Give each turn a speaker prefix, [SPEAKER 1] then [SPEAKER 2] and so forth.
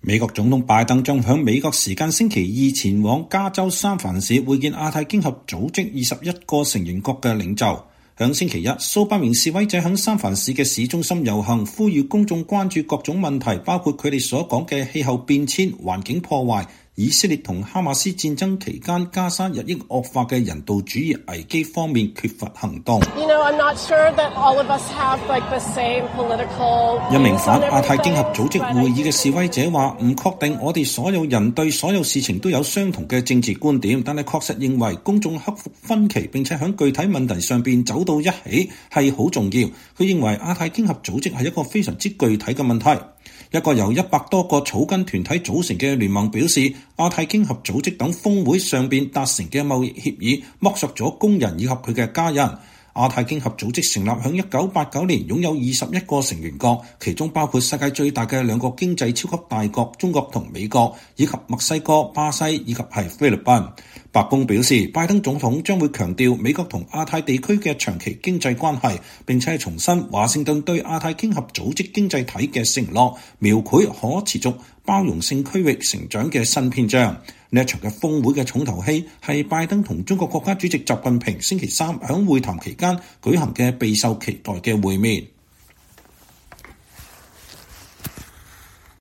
[SPEAKER 1] 美國總統拜登將響美國時間星期二前往加州三藩市會見亞太經合組織21個成員國嘅領袖。響星期一，數百名示威者響三藩市嘅市中心遊行，呼籲公眾關注各種問題，包括佢哋所講嘅氣候變遷、環境破壞、以色列同哈馬斯戰爭期間加沙日益惡化嘅人道主義危機方面缺乏行動。一名反亞太經合組織會議嘅示威者話：唔確定我哋所有人對所有事情都有相同嘅政治觀點，但係確實認為公眾克服分歧並且喺具體問題上邊走到一起係好重要。佢認為亞太經合組織係一個非常之具體嘅問題。一個由100多個草根團體組成嘅聯盟表示，亞太經合組織等峰會上邊達成嘅貿易協議剝削咗工人以及佢嘅家人。亞太經合組織成立響1989年，擁有21個成員國，其中包括世界最大嘅2個經濟超級大國中國同美國，以及墨西哥、巴西以及係菲律賓。白宮表示，拜登總統將會強調美國同亞太地區嘅長期經濟關係，並且重申華盛頓對亞太經合組織經濟體嘅承諾，描繪可持續包容性區域成長嘅新篇章。呢一場嘅峰會嘅重頭戲係拜登同中國國家主席習近平星期三響會談期間舉行嘅備受期待嘅會面。